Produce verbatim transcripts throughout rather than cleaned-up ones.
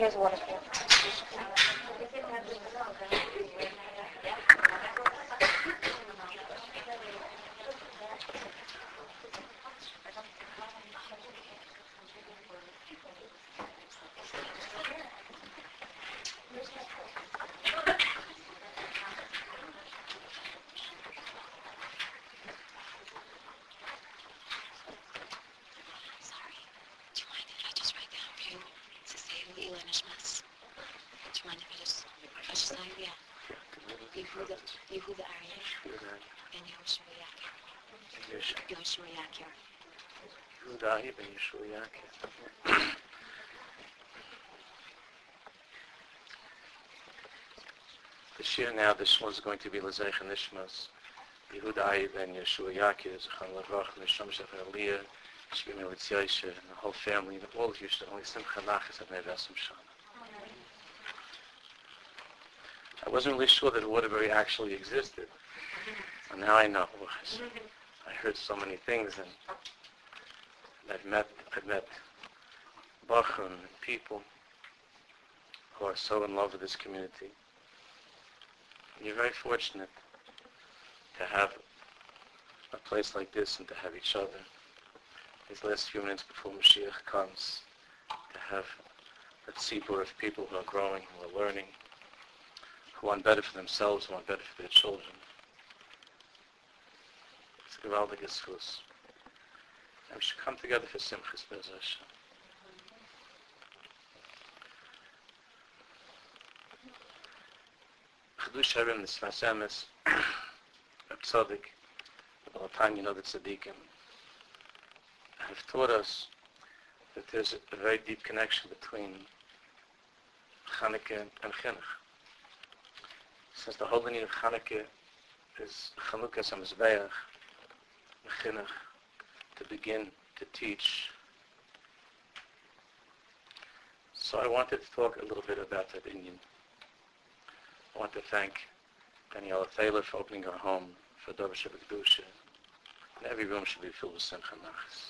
here's water for you. Yehuda Aryeh and Yehoshua Yakir. Yehoshua Yakir. Yehuda Aryeh and Yehoshua Yakir. This year now, this one's going to be L'Zeich and Nishmas. Yehuda Aryeh and Yehoshua Yakir, Zechon Levrach, Nisham Shefer Aliyah, Shvim Elitzyaisha, and the whole family, and all of you should only Simcha Nachas and Nevasim Shana. I wasn't really sure that Waterbury actually existed. And now I know. I heard so many things, and I've met, I've met Bachrim and people who are so in love with this community. And you're very fortunate to have a place like this and to have each other. These last few minutes before Mashiach comes, to have a tzibur of people who are growing, who are learning, who want better for themselves, who want better for their children. It's a gewaltige schus. And we should come together for Simchas Be'ez Hashem. Chedush Harim, the Sfas Emes, Reb Tzaddik, the Balatanya, you know, the Tzaddikim, have taught us that there's a very deep connection between Chanukah and Chinuch. Since the whole meaning of Chanukah is Chanukah Samizbeach, Chinuch, to begin to teach. So I wanted to talk a little bit about that Indian. I want to thank Daniela Thaler for opening her home for Dover Shabbat Kedusha. And every room should be filled with Simcha Nachas.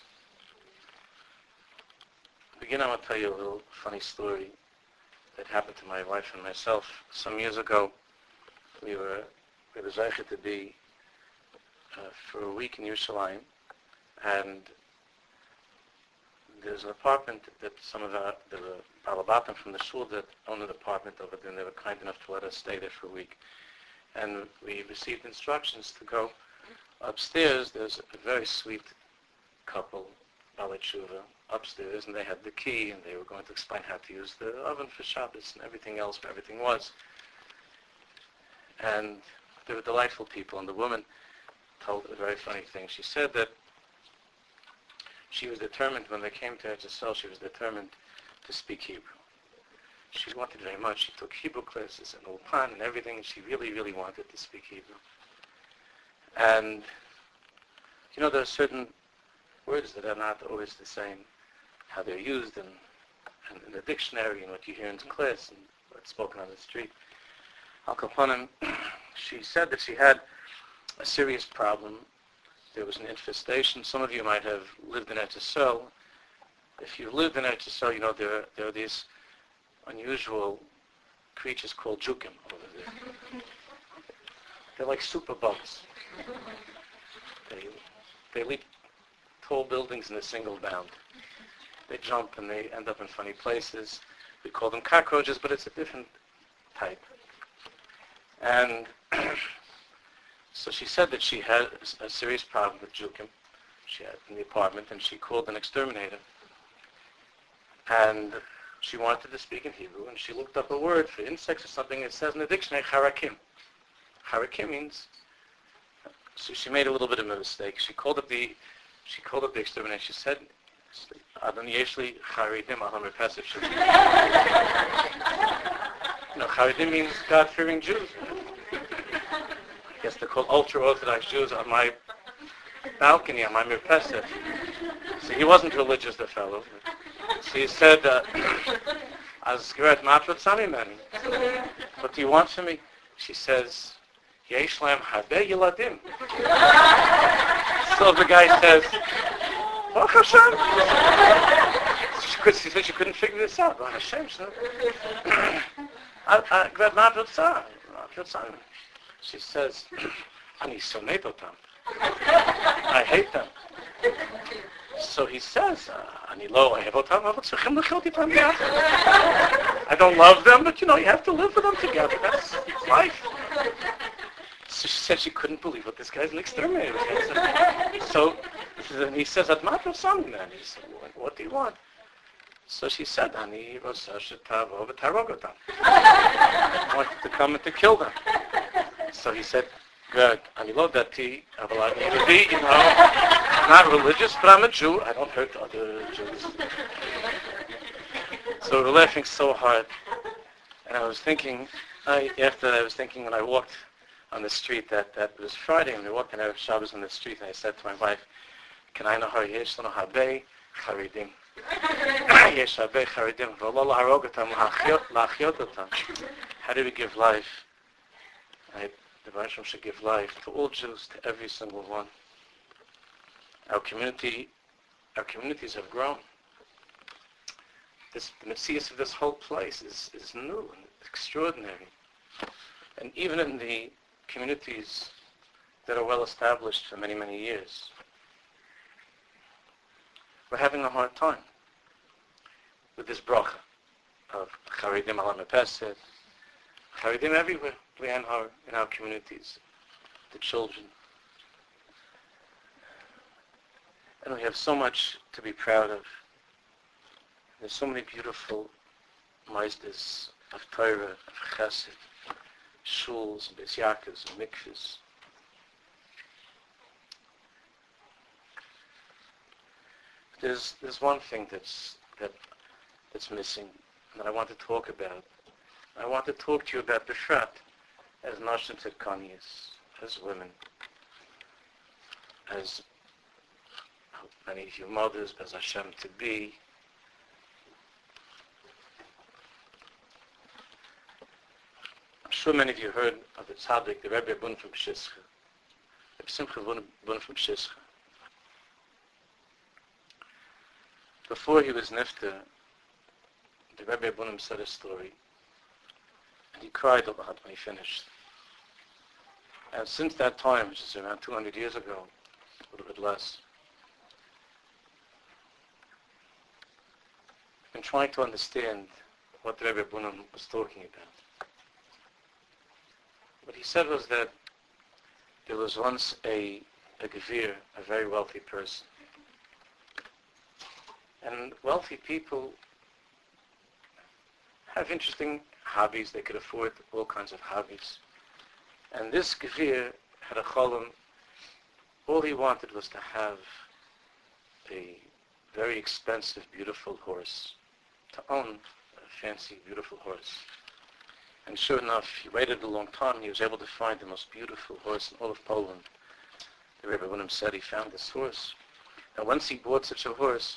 To begin, I want to tell you a little funny story that happened to my wife and myself. Some years ago, we were we were zeicher to be uh, for a week in Yerushalayim, and there's an apartment that some of our, the Balabatim from the shul that owned an apartment over there, and they were kind enough to let us stay there for a week. And we received instructions to go upstairs. There's a very sweet couple, Balei Tshuva, upstairs, and they had the key, and they were going to explain how to use the oven for Shabbos and everything else, where everything was. And they were delightful people, and the woman told a very funny thing. She said that she was determined, when they came to Eretz Yisrael, she was determined to speak Hebrew. She wanted very much. She took Hebrew classes and Ulpan and everything, and she really, really wanted to speak Hebrew. And, you know, there are certain words that are not always the same, how they're used in, in, in the dictionary and what you hear in class and what's spoken on the street. Al Kaponim, she said that she had a serious problem. There was an infestation. Some of you might have lived in Eretz Yisrael. If you lived in Eretz Yisrael, you know there are, there are these unusual creatures called jukim over there. They're like superbugs. They, they leap tall buildings in a single bound. They jump and they end up in funny places. We call them cockroaches, but it's a different type. And so she said that she had a serious problem with jukim. She had in the apartment, and she called an exterminator. And she wanted to speak in Hebrew, and she looked up a word for insects or something. It says in the dictionary, harakim. Harakim means. So she made a little bit of a mistake. She called up the, she called up the exterminator. She said, "Adon yeshli charidim aham repesiv." You know, charidim means God-fearing Jews. I guess they're called ultra-Orthodox Jews on my balcony, on my mirpeset. So he wasn't religious, the fellow. So he said, "As geret matrot sami meni." What do you want from me? She says, "Yesh lahem harbe yeladim." So the guy says, "Baruch Hashem." Because she said she couldn't figure this out. Well, Hashem, she said, she says, Ani sonetotam. I hate them. So he says, Ani lo evotam, I don't love them, but you know, you have to live with them together. That's life. So she said she couldn't believe what this guy's an exterminator. So and he says, At matter of something then. He said, what do you want? So she said, Ani rosa shetavo v'tarogotam. I want to come and to kill them. So he said, good. Ani lo dati, avalad yehudi, you know, I'm not religious, but I'm a Jew. I don't hurt other Jews. So we were laughing so hard. And I was thinking, I, after that I was thinking when I walked on the street, that, that was Friday, and we walked in Erev Shabbos on the street, and I said to my wife, can I know how yesh lano habe charidim? Yesh habe charidim, v'lo laharog otam, la'achyot otam. How do we give life? I, the Baruch Shem should give life to all Jews, to every single one. Our community, our communities have grown. This, the Messias of this whole place is, is new and extraordinary. And even in the communities that are well established for many, many years, we're having a hard time with this bracha of Charidim ala mepesed, Charidim everywhere, in our, in our communities, the children. And we have so much to be proud of. There's so many beautiful maizdes of Torah, of Chesed, shuls, and Beis Yaakovs, and mikvahs. There's there's one thing that's that that's missing that I want to talk about. I want to talk to you about Befrat as Nashim Tzedkanias, as women, as many of you mothers, as Hashem to be. I'm sure many of you heard of the tzaddik, the Rebbe Bun from Pshischa, the Simcha Bun from Pshischa. Before he was nifter, the Rebbe Bunim said a story, and he cried a lot when he finished. And since that time, which is around two hundred years ago, a little bit less, I've been trying to understand what the Rebbe Bunim was talking about. What he said was that there was once a, a gevir, a very wealthy person. And wealthy people have interesting hobbies. They could afford all kinds of hobbies. And this gevir had a cholam. All he wanted was to have a very expensive, beautiful horse, to own a fancy, beautiful horse. And sure enough, he waited a long time, and he was able to find the most beautiful horse in all of Poland. The Rebbe Bunim said he found this horse. And once he bought such a horse,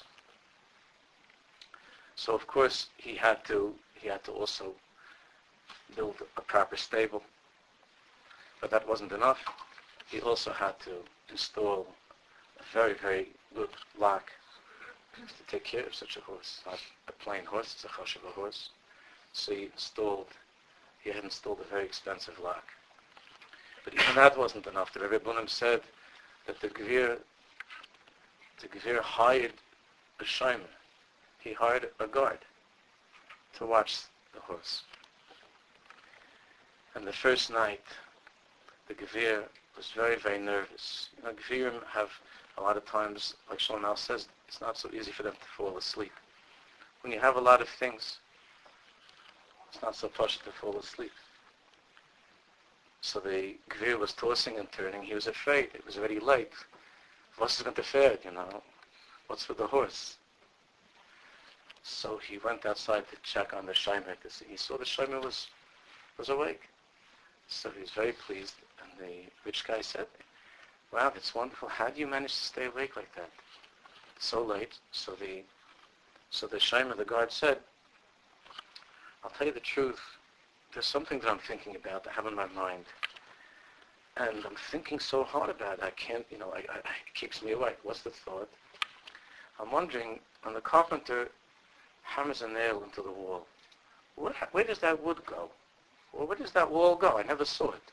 so of course he had to he had to also build a proper stable. But that wasn't enough. He also had to install a very, very good lock to take care of such a horse. Not a plain horse, it's a chashuva horse. So he installed he had installed a very expensive lock. But even that wasn't enough. The Rebbe Bunim said that the gevir the gevir hired a shomer. He hired a guard to watch the horse. And the first night, the gevir was very, very nervous. You know, gevirim have a lot of times, like Shlomo says, it's not so easy for them to fall asleep. When you have a lot of things, it's not so posh to fall asleep. So the gevir was tossing and turning. He was afraid. It was already late. What's going to fare, you know? What's with the horse? So he went outside to check on the shomer to see. He saw the shomer was was awake. So he was very pleased. And the rich guy said, wow, that's wonderful. How do you manage to stay awake like that? So late. So the so the shomer, the guard said, I'll tell you the truth. There's something that I'm thinking about, that I have in my mind. And I'm thinking so hard about it. I can't, you know, I, I, it keeps me awake. What's the thought? I'm wondering, when the carpenter hammers a nail into the wall. Where, where does that wood go? Or where does that wall go? I never saw it.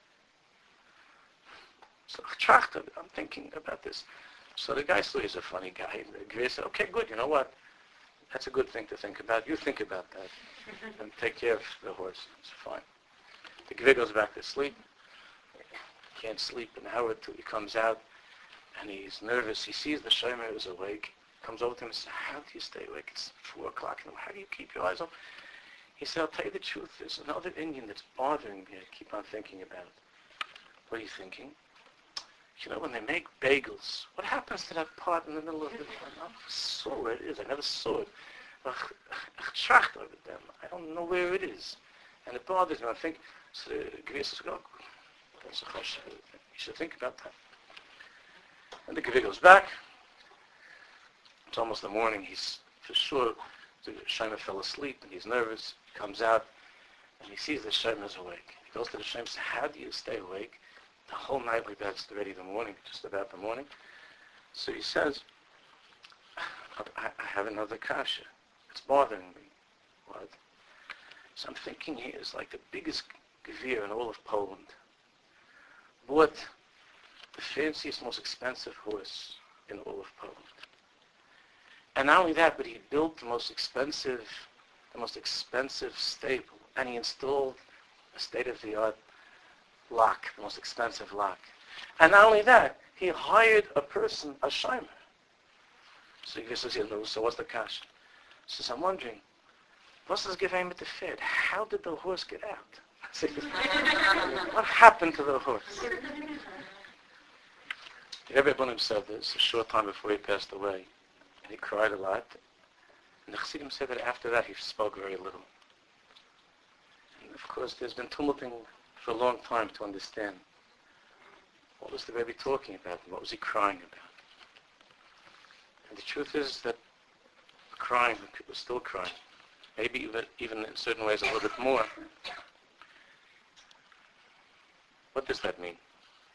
So I'm thinking about this. So the guy saw he's a funny guy. And the guy said, okay, good, you know what? That's a good thing to think about. You think about that. And take care of the horse. It's fine. The Gvir goes back to sleep. He can't sleep an hour till he comes out. And he's nervous. He sees the Shomer is awake. Comes over to him and says, how do you stay awake? It's four o'clock. How do you keep your eyes open? He said, I'll tell you the truth. There's another Indian that's bothering me. I keep on thinking about. What are you thinking? You know, when they make bagels, what happens to that part in the middle of it? I never saw where it is. I never saw it. I don't know where it is. And it bothers me. I think, so the Gvir says, oh, that's a chosh. You should think about that. And the Gvir goes back. It's almost the morning. He's, for sure, the Shomer fell asleep and he's nervous. He comes out and he sees the Shomer is awake. He goes to the Shomer and says, how do you stay awake the whole night like that? It's already the morning, just about the morning. So he says, I, I have another kasha. It's bothering me. What? So I'm thinking he is like the biggest Gvir in all of Poland. Bought the fanciest, most expensive horse in all of Poland. And not only that, but he built the most expensive, the most expensive stable, and he installed a state-of-the-art lock, the most expensive lock. And not only that, he hired a person, a Shomer. So he says, you know, so what's the cash? He says, I'm wondering, what's this giving with the Fed? How did the horse get out? What happened to the horse? The Rebbe Bunim said this a short time before he passed away. And he cried a lot. And the Chassidim said that after that he spoke very little. And of course there's been tumulting for a long time to understand what was the Rebbe talking about and what was he crying about. And the truth is that crying, and people are still crying, maybe even, even in certain ways a little bit more. What does that mean?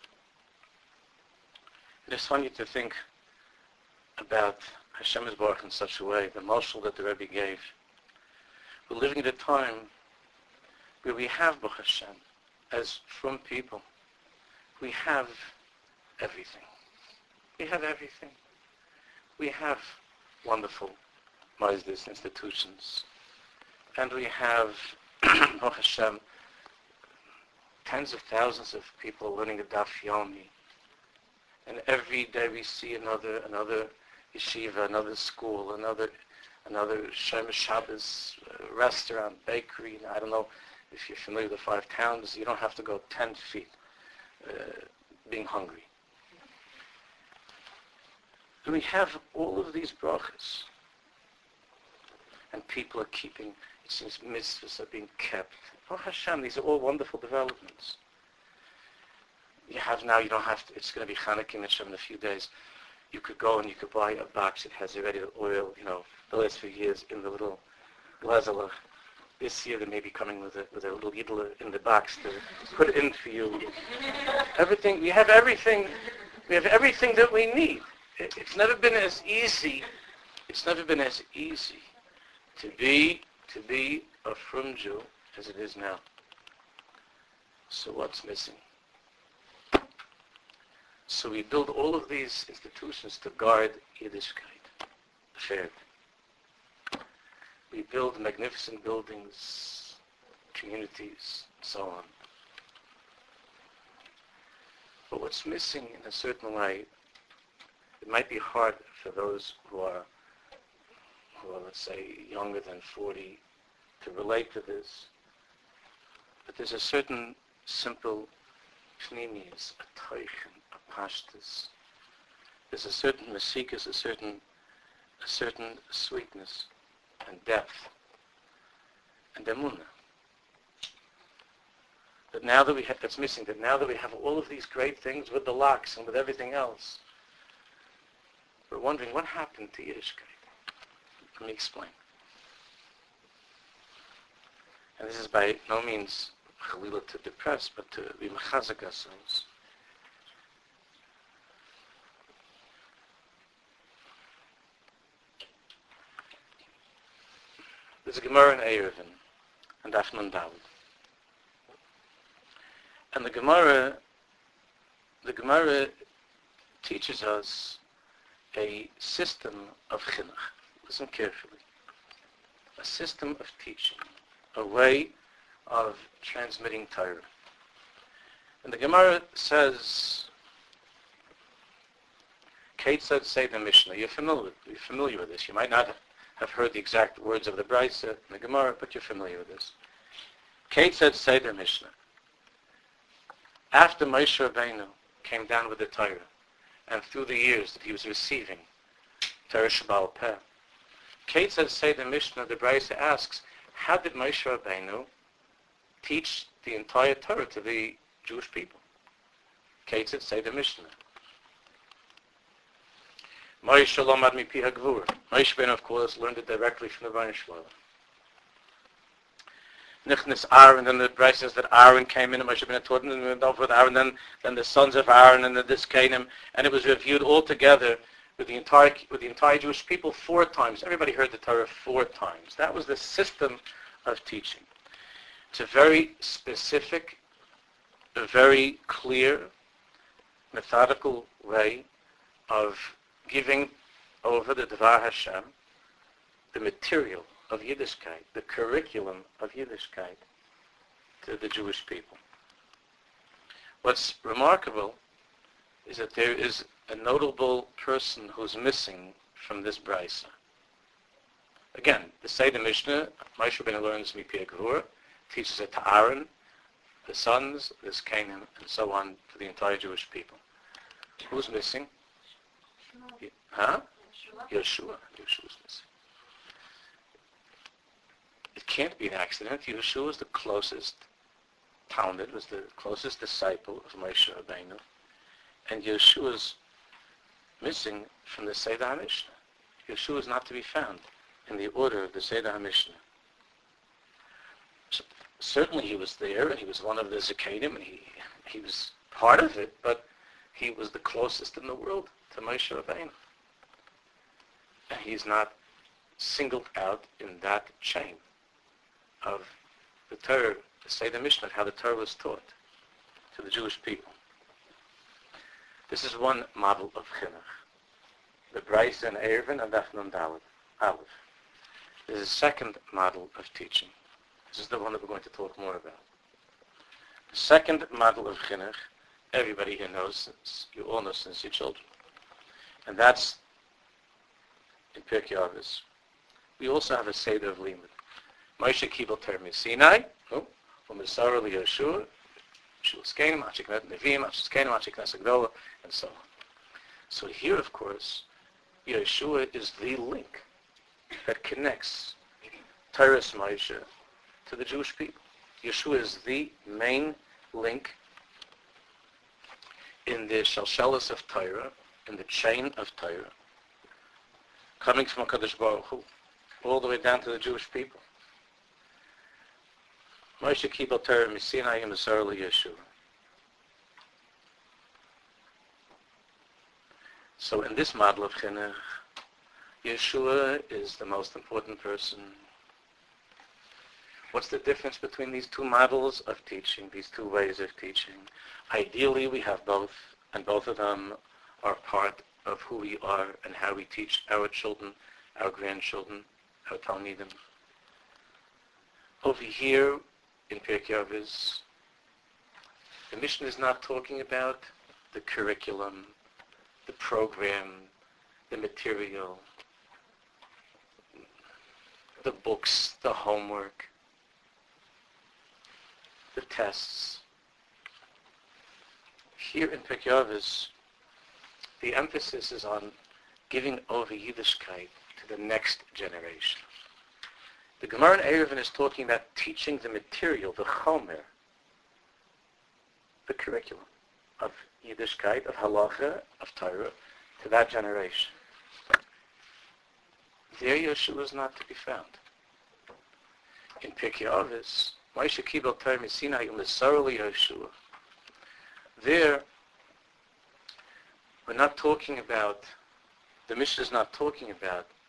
It is funny to think about Hashem Yisborach in such a way, the mashal that the Rebbe gave. We're living at a time where we have Baruch Hashem, as from people, we have everything. We have everything. We have wonderful Mosdis institutions. And we have, Baruch Hashem, tens of thousands of people learning the Daf Yomi. And every day we see another another yeshiva, another school, another another Shomer Shabbos uh, restaurant, bakery. I don't know if you're familiar with the five towns. You don't have to go ten feet uh, being hungry. And we have all of these brachas. And people are keeping, it seems mitzvahs are being kept. Baruch Hashem, these are all wonderful developments. You have now, you don't have to, it's going to be Chanukah in a few days. You could go and you could buy a box that has already the oil, you know, the last few years in the little glazalach. This year they may be coming with a, with a little yidler in the box to put in for you. Everything, we have everything, we have everything that we need. It, it's never been as easy, it's never been as easy to be, to be a frum Jew as it is now. So what's missing? So we build all of these institutions to guard Yiddishkeit, the fair. We build magnificent buildings, communities, and so on. But what's missing in a certain way, it might be hard for those who are, who are, let's say, younger than forty to relate to this. But there's a certain simple pnimius, a teichen, a pashtus. There's a certain masikas, a certain, a certain sweetness and depth and emunah. That now that we have, that's missing, that now that we have all of these great things with the locks and with everything else, we're wondering what happened to Yiddishkeit. Let me explain. And this is by no means chalila to depress, but to be mechazek ourselves. There's a Gemara in Eruvin, and Daf Nun Daled. And the Gemara, the Gemara teaches us a system of chinuch. Listen carefully. A system of teaching, a way of transmitting Torah. And the Gemara says, Kate said, say the Mishnah. You're familiar, you're familiar with this. You might not have heard the exact words of the Brisa in the Gemara, but you're familiar with this. Kate said, say the Mishnah. After Moshe Rabbeinu came down with the Torah, and through the years that he was receiving Torah Sheba'al Peh, Kate said, say the Mishnah, the Brisa asks, how did Moshe Rabbeinu teach the entire Torah to the Jewish people? Kate said, say the Mishnah. Moshe Lomad Mipi HaGvur. Moshe Rabbeinu, of course, learned it directly from the Rebbeinu Shalom. Nichnas Aaron, and the Brisa says that Aaron came in, and Moshe Rabbeinu taught him, and went over with Aaron, then, then the sons of Aaron, and then this came, and it was reviewed all together with the entire with the entire Jewish people four times. Everybody heard the Torah four times. That was the system of teaching. It's a very specific, a very clear, methodical way of giving over the Dvar Hashem, the material of Yiddishkeit, the curriculum of Yiddishkeit, to the Jewish people. What's remarkable is that there is a notable person who's missing from this brisa. Again, the Seder Mishnah, Moshe Rabbeinu learns Mipi HaGvur, teaches it to Aaron, the sons, this Canaan, and so on to the entire Jewish people. Who's missing? Huh? Yeshua. Yeshua's missing. It can't be an accident. Yeshua was the closest Talmud, was the closest disciple of Moshe Rabbeinu, and Yeshua's missing from the Seder HaMishnah. Yeshua is not to be found in the order of the Seder HaMishnah. So, certainly he was there, and he was one of the Zakanim, and he, he was part of it, but he was the closest in the world to Moshe Rabbeinu. And he's not singled out in that chain of the Torah, the Seder Mishnah, how the Torah was taught to the Jewish people. This is one model of chinuch. The Brisa and Eruvin and Daf Nun Daled, Aleph. There's a second model of teaching. This is the one that we're going to talk more about. The second model of chinuch, everybody here knows, since you all know since you're children. And that's in Pirkei Avos. We also have a Seder of Limud. Moshe Kibel Torah Sinai, U'Mesara LiYehoshua, Yeshua's Kenim, Achiknet Nevi'im, Achiknet Kenim, Achiknet Agdola, and so on. So here, of course, Yeshua is the link that connects Torah's Moshe to the Jewish people. Yeshua is the main link in the Shalshelis of Torah, in the chain of Torah, coming from HaKadosh Baruch Hu, all the way down to the Jewish people. Moshe Kibel Torah Misinai U'Mesara LiYehoshua. So in this model of chinuch, Yeshua is the most important person. What's the difference between these two models of teaching, these two ways of teaching? Ideally, we have both, and both of them are part of who we are and how we teach our children, our grandchildren, our Talmidim. Over here in Pirkei Avos, the Mishnah is not talking about the curriculum, the program, the material, the books, the homework, the tests. Here in Pirkei Avos, the emphasis is on giving over Yiddishkeit to the next generation. The Gemara in Eruvin is talking about teaching the material, the chomer, the curriculum of Yiddishkeit, of halacha, of Torah, to that generation. There Yeshua is not to be found. In Pirkei Avos, Moshe Kibel Torah Misinai U'Mesara LiYehoshua. There, we're not talking about, the Mishnah is not talking about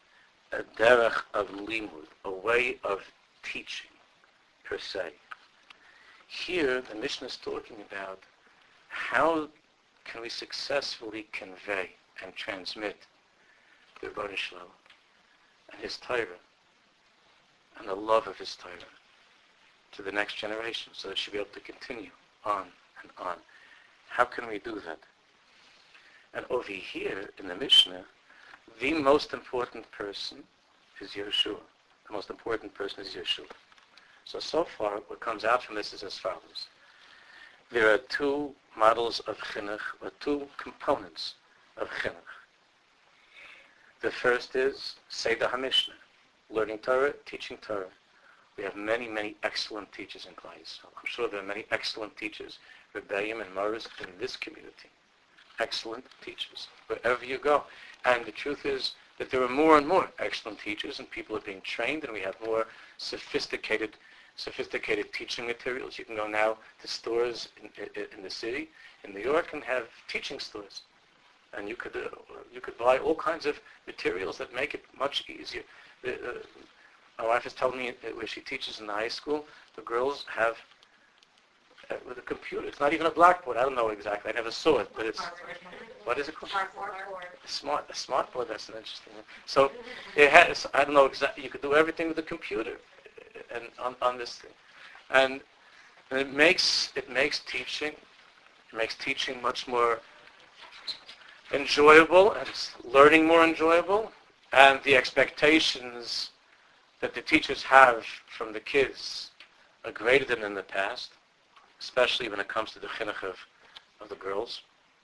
a derech of limud, a way of teaching, per se. Here, the Mishnah is talking about how can we successfully convey and transmit the Rebbeinu Shalom and his Torah and the love of his Torah to the next generation so that it should be able to continue on and on. How can we do that? And over here in the Mishnah, the most important person is Yeshua. The most important person is Yeshua. So, so far, what comes out from this is as follows. There are two models of chinuch, or two components of chinuch. The first is Seder HaMishnah, learning Torah, teaching Torah. We have many, many excellent teachers in Klal Yisrael. I'm sure there are many excellent teachers, Rebbeim and Moras, in this community. Excellent teachers, wherever you go. And the truth is that there are more and more excellent teachers, and people are being trained, and we have more sophisticated sophisticated teaching materials. You can go now to stores in, in, in the city, in New York, and have teaching stores. And you could uh, you could buy all kinds of materials that make it much easier. The, uh, my wife is telling me that where she teaches in the high school, the girls have uh, with a computer. It's not even a blackboard. I don't know exactly. I never saw it, but it's what is it called? A smart a smart board. That's an interesting one. So it has. I don't know exactly. You could do everything with a computer, and on, on this thing, and, and it makes it makes teaching it makes teaching much more enjoyable and learning more enjoyable, and the expectations that the teachers have from the kids are greater than in the past, especially when it comes to the chinuch of, of the girls.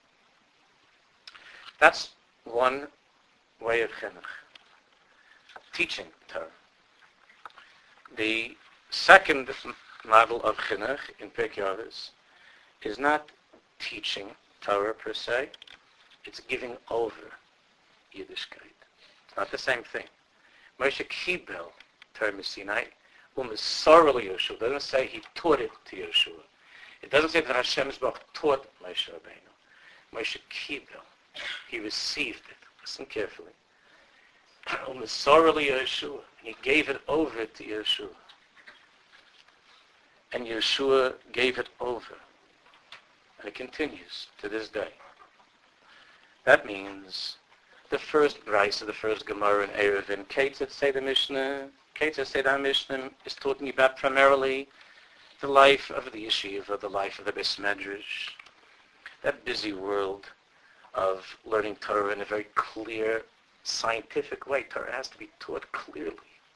That's one way of chinuch, teaching Torah. The second model of chinuch in Pirkei Avos is not teaching Torah per se, it's giving over Yiddishkeit. It's not the same thing. Moshe Kibel Torah Sinai, u'Mesara Yeshua. It doesn't say he taught it to Yeshua. It doesn't say that Hashem Yisbarach taught Moshe Rabbeinu. Moshe Kibel, he received it. Listen carefully. U'Mesara Yeshua. He gave it over to Yeshua. And Yeshua gave it over. And it continues to this day. That means the first brisa, the first Gemara in Eruvin, Ketzat Seder Mishnah, Ketzat Seder Mishnah is talking about primarily the life of the yeshiva, the life of the Beis Medrash, that busy world of learning Torah in a very clear, scientific way. Torah has to be taught clearly.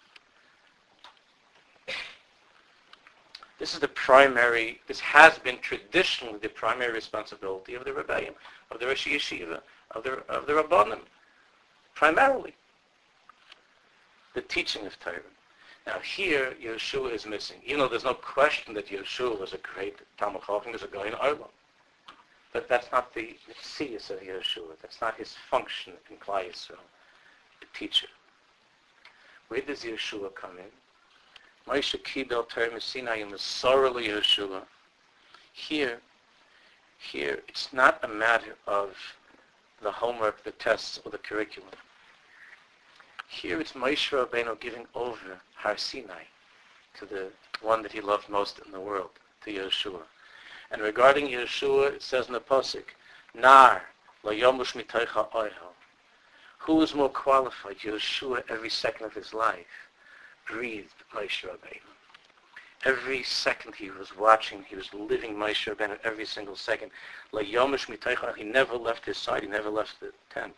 This is the primary, this has been traditionally the primary responsibility of the Rebbeim, of the Rosh Yeshiva, of the, of the Rabbanim, primarily. The teaching of Torah. Now here, Yeshua is missing. Even though there's no question that Yeshua was a great Talmud Chacham, was a guy in Olam. But that's not the mitzvah of Yeshua. That's not his function in Klal Yisrael, the teacher. Where does Yeshua come in? Moshe Kibel Torah Sinai U'Mesara Yeshua. Here, here, it's not a matter of the homework, the tests, or the curriculum. Here it's Moshe Rabbeinu giving over Har Sinai to the one that he loved most in the world, to Yeshua. And regarding Yeshua, it says in the Pasuk, Nar lo yomush mitocha oihel. Who is more qualified? Yeshua, every second of his life, breathed Moshe Rabbeinu. Every second he was watching, he was living Moshe Rabbeinu every single second. Lo yomush mitocha, he never left his side, he never left the tent.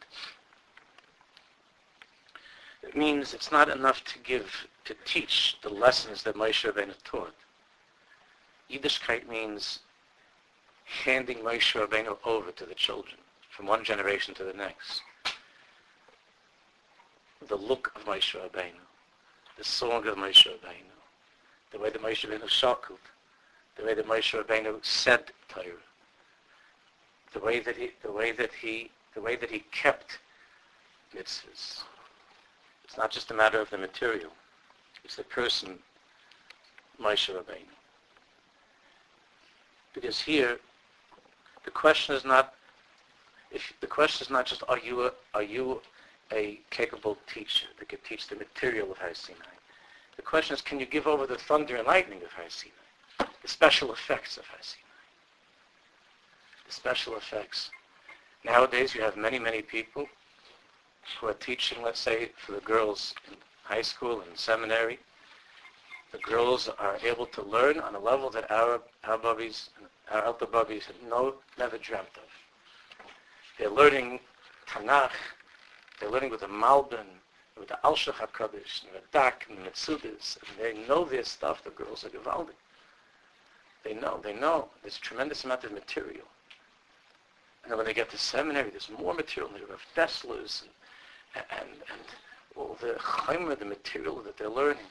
It means it's not enough to give, to teach the lessons that Moshe Rabbeinu taught. Yiddishkeit means handing Moshe Rabbeinu over to the children, from one generation to the next. The look of Moshe Rabbeinu, the song of Moshe Rabbeinu, the way that Moshe Rabbeinu shakult, the way that Moshe Rabbeinu said Torah, the way that he, the way that he, the way that he kept mitzvahs. It's not just a matter of the material. It's the person, Moshe Rabbeinu. Because here, the question is not, if the question is not just, are you, a, are you a capable teacher that could teach the material of Har Sinai. The question is, can you give over the thunder and lightning of Har Sinai? The special effects of Har Sinai. The special effects. Nowadays you have many, many people who are teaching, let's say, for the girls in high school and seminary. The girls are able to learn on a level that our our bubbies, our elder bubbies had no, never dreamt of. They're learning Tanakh, they're learning with the Malbim, with the Al Shach HaKadosh, and the Dak, and the Metzudas, and they know their stuff. The girls are Gevaldi. They know, they know. There's a tremendous amount of material. And then when they get to seminary, there's more material. They have Teslers and, and, and all the chaimer, the material that they're learning.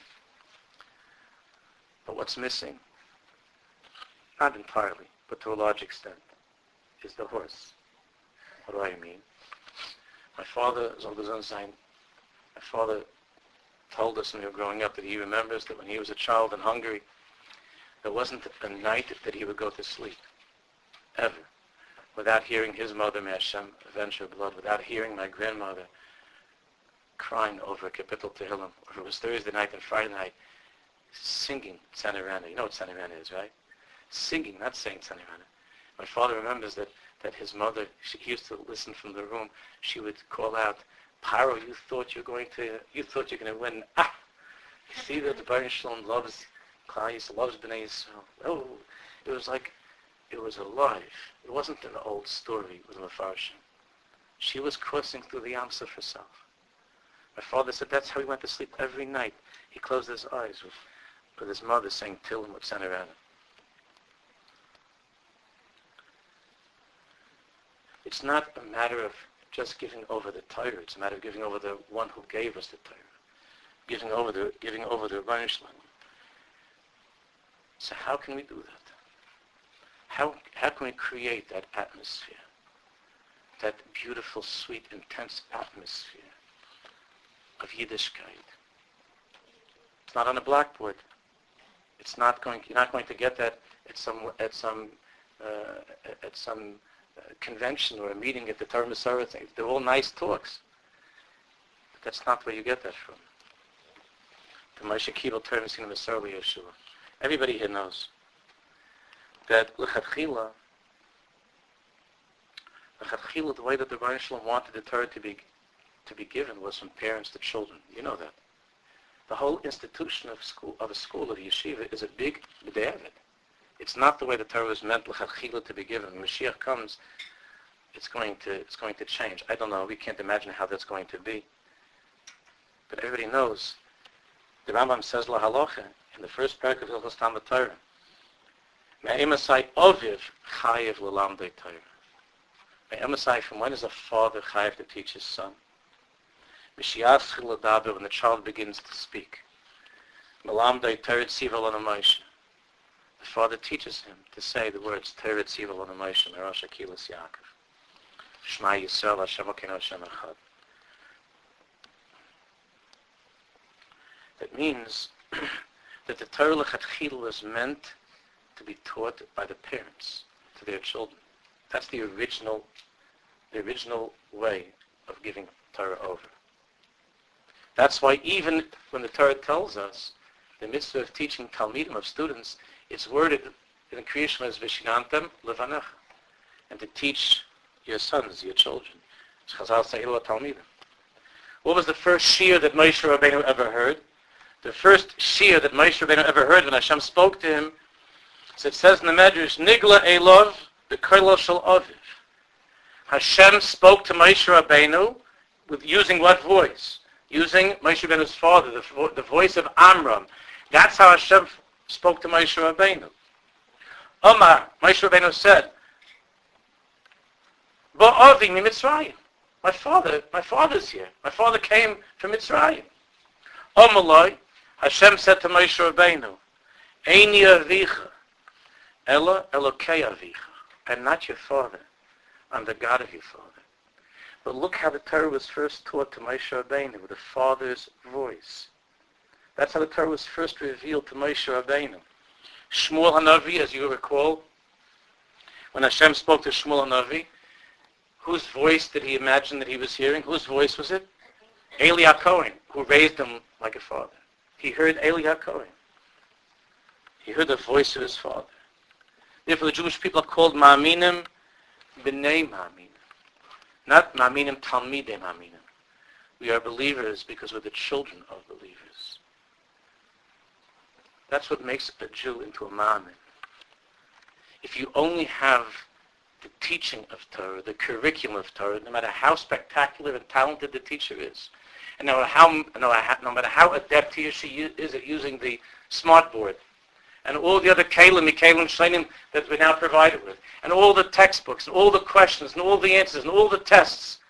But what's missing, not entirely, but to a large extent, is the horse. What do I mean? My father, Zolgazon Zain, my father told us when we were growing up that he remembers that when he was a child in Hungary, there wasn't a night that he would go to sleep, ever, without hearing his mother, May Hashem avenge her blood, without hearing my grandmother crying over a Kapitel Tehillim, or if it was Thursday night and Friday night, singing Tzanirana. You know what Tzanirana is, right? Singing, not saying Tzanirana. My father remembers that, that his mother, she, he used to listen from the room, she would call out, Paro, you thought you're going to, you thought you're going to win. Ah! You see that the Baruch Shalom loves Klal Yisrael, loves Bnei Yisrael. Oh, it was like, it was alive. It wasn't an old story with Mefarshim. She was crossing through the Yam Suf herself. My father said that's how he went to sleep every night. He closed his eyes with, with his mother saying Tillim with Tzanirana. It's not a matter of just giving over the Torah. It's a matter of giving over the one who gave us the Torah. Giving over the giving over the Rebbeinu Shalom. So how can we do that? How how can we create that atmosphere? That beautiful, sweet, intense atmosphere of Yiddishkeit. It's not on a blackboard. It's not going. You're not going to get that at some at some uh, at some uh, convention or a meeting at the Torah Masorah thing. They're all nice talks, but that's not where you get that from. The Moshe Kibbel Torah Masorah Yeshua. Everybody here knows that l'chatchila, l'chatchila, the way that the Rebbeinu Shalom wanted the Torah to be to be given was from parents to children. You know that. The whole institution of school, of a school, of a yeshiva, is a big b'de'evet. It's not the way the Torah was meant l'chachila to be given. When Mashiach comes, it's going to it's going to change. I don't know. We can't imagine how that's going to be. But everybody knows. The Rambam says lahalocha in the first parak of Hilchos Talmud Torah. Me'emasai oviv chayev l'lamdei Torah. Me'emasai, from when is a father chayev to teach his son? When the child begins to speak. The father teaches him to say the words Tered Tziva Lanu Moshe Merosh Akilas Yaakov. Shema Yisrael Hashem Elokeinu Hashem Echad. That means that the Torah L'Chatchila was meant to be taught by the parents to their children. That's the original, the original way of giving Torah over. That's why even when the Torah tells us the mitzvah of teaching Talmidim, of students, it's worded in the creation as Vishinantam Levanecha, and to teach your sons, your children. Chazal say Talmidim. What was the first shiur that Moshe Rabbeinu ever heard? The first shiur that Moshe Rabbeinu ever heard when Hashem spoke to him, so it says in the Medrash, Nigla Elov B'Koilo Shel Aviv. Hashem spoke to Moshe Rabbeinu with using what voice? Using Moshe Rabbeinu's father, the, vo- the voice of Amram. That's how Hashem f- spoke to Moshe Rabbeinu. Omar, Moshe Rabbeinu said, Ba'avi mi Mitzrayim. My father, my father's here. My father came from Mitzrayim. Omaloi, Hashem said to Moshe Rabbeinu, Eini avicha, Ela Elokei avicha. I'm not your father. I'm the God of your father. But look how the Torah was first taught to Moshe Rabbeinu, with the father's voice. That's how the Torah was first revealed to Moshe Rabbeinu. Shmuel HaNavi, as you recall, when Hashem spoke to Shmuel HaNavi, whose voice did he imagine that he was hearing? Whose voice was it? Eli HaKohen, who raised him like a father. He heard Eli HaKohen. He heard the voice of his father. Therefore, the Jewish people are called Ma'aminim B'nei Ma'aminim. Not Ma'aminim Talmidei Ma'aminim. We are believers because we're the children of believers. That's what makes a Jew into a Ma'amin. If you only have the teaching of Torah, the curriculum of Torah, no matter how spectacular and talented the teacher is, and no matter how, no, no matter how adept he or she is at using the smart board, and all the other kalim, kalim, shainim that we're now provided with, and all the textbooks, and all the questions, and all the answers, and all the tests,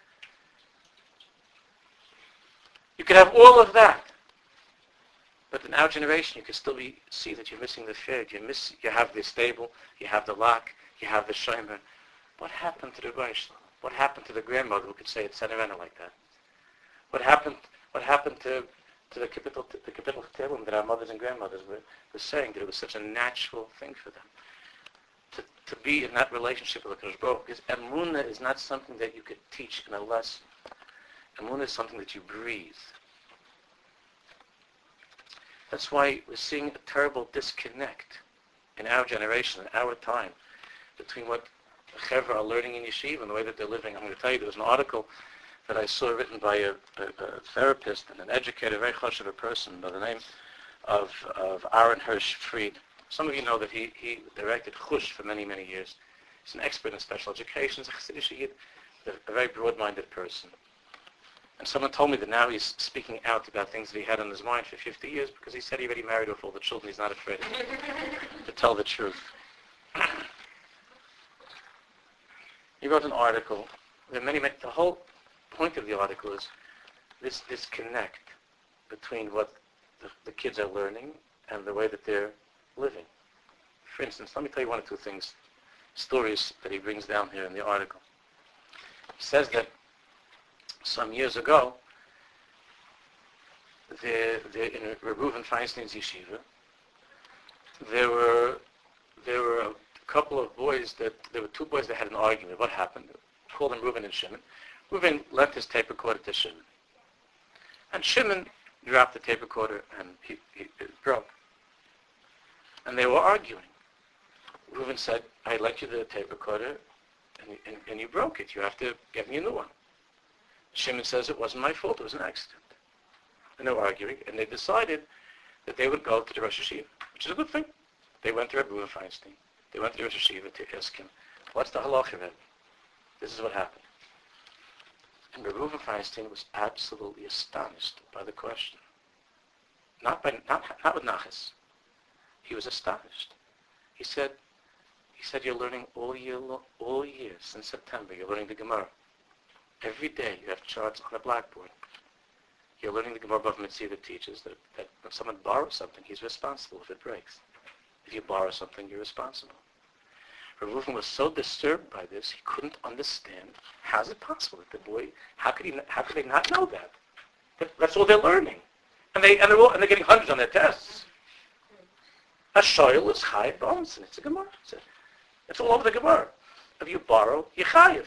you can have all of that. But in our generation, you can still be, see that you're missing the third. You miss. You have the stable, you have the lock, you have the shomer. What happened to the Reish? What happened to the grandmother who could say it Senerena like that? What happened? What happened to to the capital the capital Tehillim that our mothers and grandmothers were, were saying that it was such a natural thing for them to to be in that relationship with the Kadosh Baruch Hu? Because Emunah is not something that you could teach in a lesson. Emunah is something that you breathe. That's why we're seeing a terrible disconnect in our generation, in our time, between what the Chevra are learning in yeshiva and the way that they're living. I'm going to tell you, there was an article that I saw written by a, a, a therapist and an educator, a very hush of a person by the name of, of Aaron Hirsch Fried. Some of you know that he, he directed Chush for many, many years. He's an expert in special education. He's a Chassidish Yid, a very broad-minded person. And someone told me that now he's speaking out about things that he had on his mind for fifty years because he said he already married off all the children. He's not afraid to tell the truth. He wrote an article. There are many, many, the whole point of the article is this disconnect between what the, the kids are learning and the way that they're living. For instance, let me tell you one or two things, stories that he brings down here in the article. He says that some years ago, there, there, in Reuven Feinstein's yeshiva, there were there were a couple of boys that there were two boys that had an argument. What happened? We called them Reuven and Shimon. Reuven left his tape recorder to Shimon, and Shimon dropped the tape recorder and he, he, it broke. And they were arguing. Reuven said, "I lent you the tape recorder, and, and, and you broke it. You have to get me a new one." Shimon says, "It wasn't my fault, it was an accident." And they were arguing, and they decided that they would go to the Rosh Hashiva, which is a good thing. They went to Rabbi Reuven Feinstein. They went to the Rosh Hashiva to ask him, "What's the halacha of it? This is what happened." And Rabbi Reuven Feinstein was absolutely astonished by the question. Not by not not with nachas. He was astonished. He said, "He said you're learning all year lo- all year since September. You're learning the Gemara. Every day you have charts on a blackboard. You're learning the Gemara Bava Metzia that teaches that, that when someone borrows something, he's responsible if it breaks. If you borrow something, you're responsible." Rav Reuven was so disturbed by this, he couldn't understand how is it possible that the boy, how could he, how could they not know that? that that's all they're learning, and they and they're all, and they're getting hundreds on their tests. A shoyl is chayiv bones, and it's a Gemara. It's, a, it's all over the Gemara. If you borrow, you're chayiv.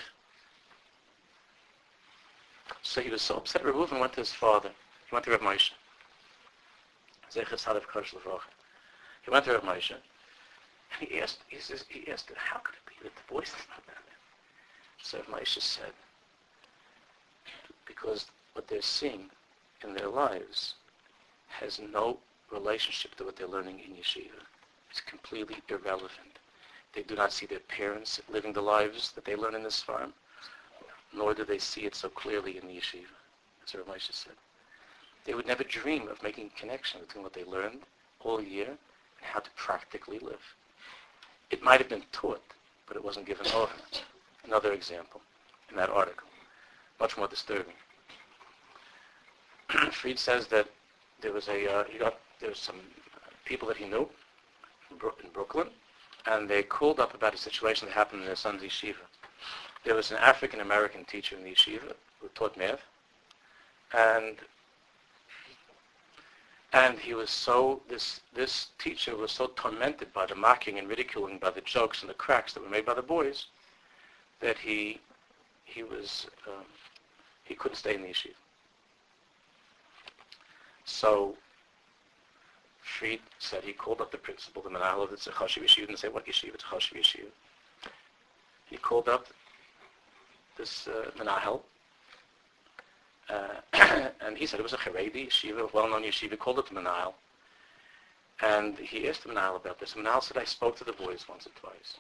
So he was so upset. Rav Reuven went to his father. He went to Rav Moshe. Zecher Tzaddik Kodesh L'Vrocha. He went to Rav Moshe, and he asked, he says, he asked, how could it be that the boys did not know that? So Rav Moshe said, because what they're seeing in their lives has no relationship to what they're learning in yeshiva. It's completely irrelevant. They do not see their parents living the lives that they learn in this farm, nor do they see it so clearly in the yeshiva, as Rav Moshe said. They would never dream of making a connection between what they learned all year and how to practically live. It might have been taught, but it wasn't given over. Another example in that article, much more disturbing. Fried says that there was a uh, he got there was some people that he knew in, Bro- in Brooklyn, and they called up about a situation that happened in their son's yeshiva. There was an African American teacher in the yeshiva who taught math, and and he was so this this teacher was so tormented by the mocking and ridiculing, by the jokes and the cracks that were made by the boys, that he he was um, he couldn't stay in the yeshiva. So Fried said he called up the principal, the menahel of the Chashiv Yeshiva, and said, what yeshiva? It's a Chashiv Yeshiva. He called up this uh, menahel, uh, and he said it was a Haredi yeshiva, a well-known yeshiva. He called up the menahel, and he asked the menahel about this. The menahel said, I spoke to the boys once or twice.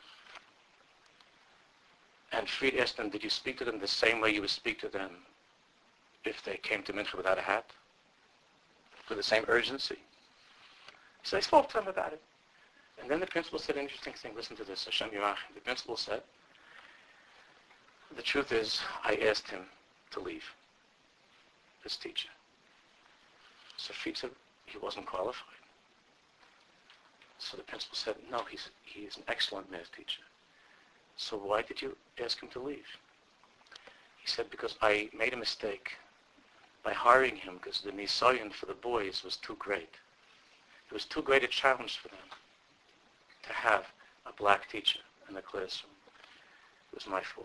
And Fried asked him, did you speak to them the same way you would speak to them if they came to Mincha without a hat? With the same urgency? So I spoke to him about it. And then the principal said an interesting thing. Listen to this, Hashem Yerachim. The principal said, the truth is, I asked him to leave, this teacher. So Fried said he wasn't qualified. So the principal said, no, he's, he's an excellent math teacher. So why did you ask him to leave? He said, because I made a mistake by hiring him because the nisayon for the boys was too great. It was too great a challenge for them to have a black teacher in the classroom. It was my fault.